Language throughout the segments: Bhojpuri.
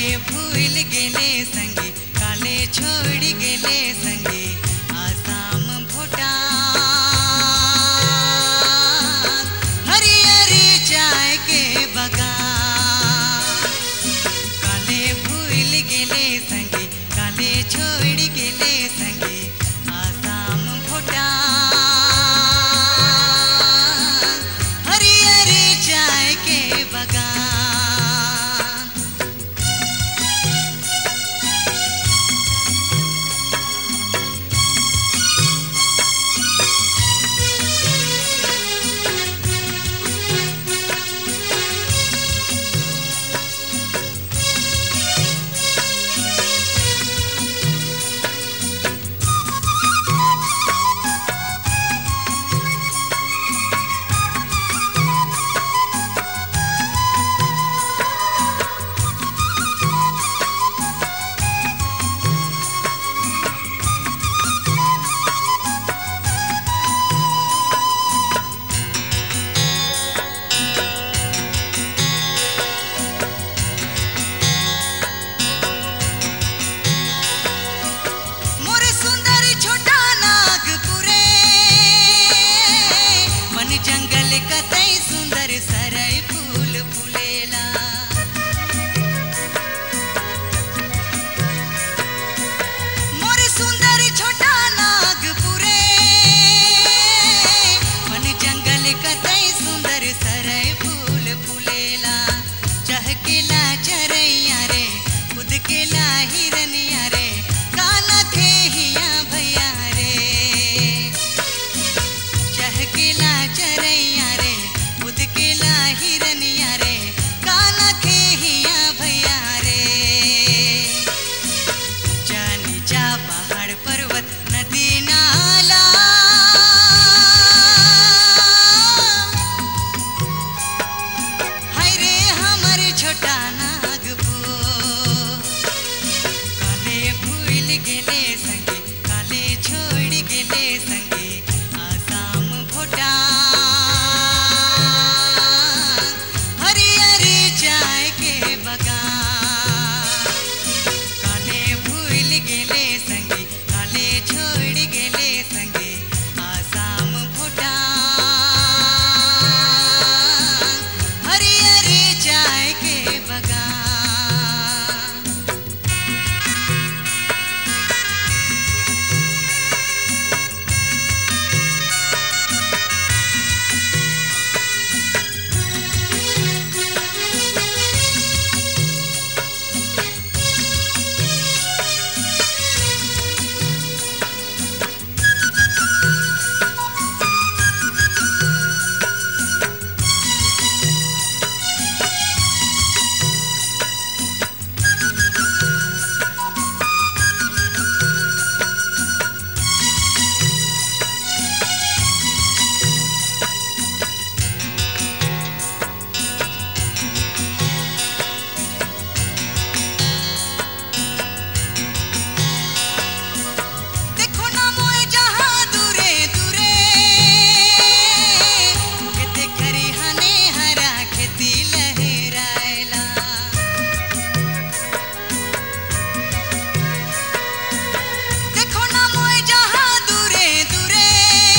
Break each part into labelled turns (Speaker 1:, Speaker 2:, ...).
Speaker 1: भूल गेले संगे काले छोड़ गेले संगे आसाम भूटान हरिहरी चाय के बगान काले भूल गेले संगे काले छोड़ गेले संगे आसाम भूटान हरिहरी चाय के बगान जंगल कतई सुंदर सरई फूल फुलेला मोर सुंदर छोटा नागपुरे मन जंगल कतई सुंदर सरई फूल फुलेला चहकेला चरैया रे खुदकेला हिरनिया रे काना थे हिया भैया रे चहकेला चरैया रे खुदकेला हिरनिया रे काना थे हिया भैया रे ऊंचा नीचा पहाड़ पर्वत नदी नाला हाय रे हमर छोटा नागपुर काले भूल गेले संगे काले छोड़ गेले संगे आसाम भूटान हरिहरी चाय के बगान काले भूल गेले संगे काले छोड़ गेले संगे आसाम भूटान हरिहरी चाय के बगान देखो ना मोए जहाँ दूरे दूरे केते खरिहाने हरा खेती लहरायला देखो ना मोए जहाँ दूरे दूरे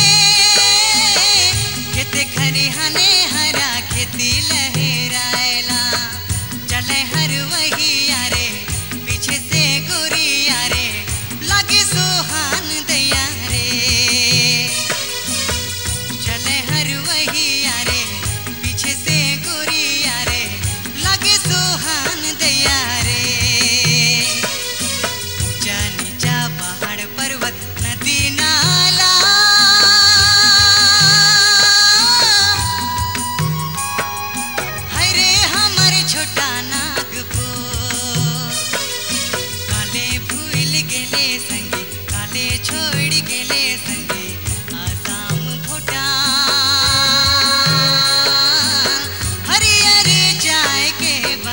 Speaker 1: केते खरिहाने हरा खेती लहरायला चले हर वही यारे पीछे से गोरी यारे लागे सोहान दैया रे चले हर वही यारे पीछे से गोरी यारे लागे सोहान दैया रे ऊंचा नीचा पहाड़ पर्वत नदी नाला हाय रे हमर छोटा नागपुर काले भूल गेले संगे काले छोड़ गेले संगे आसाम भूटान हरिहरी चाय के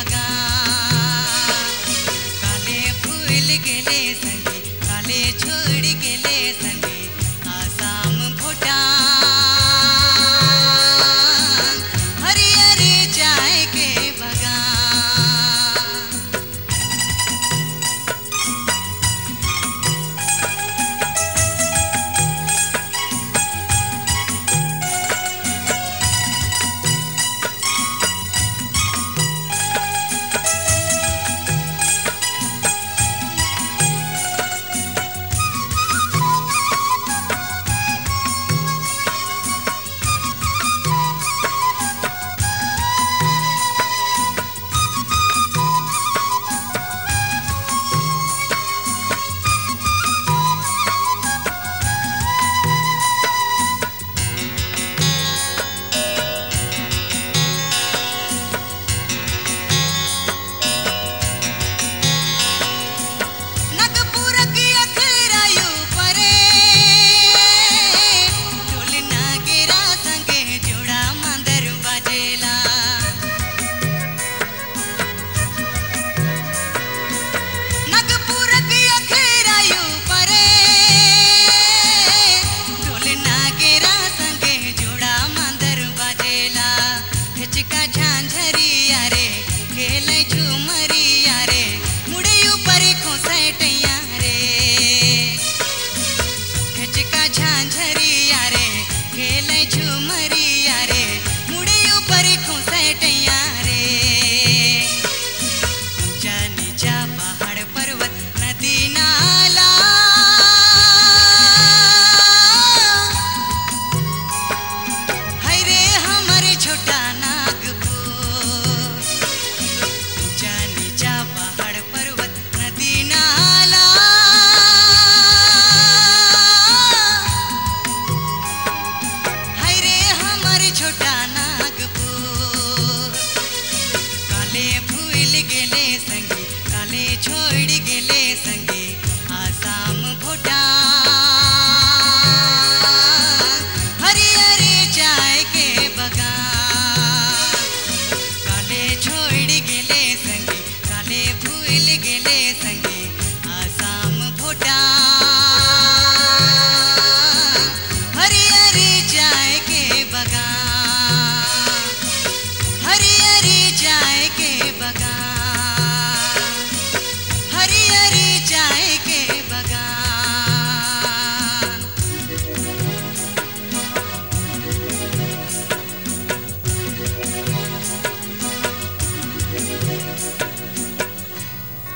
Speaker 1: बगान काले भूल गेले संगे काले छोड़ गेले संगे आसाम भूटान हरिहरी चाय के बगान चल गेले संगी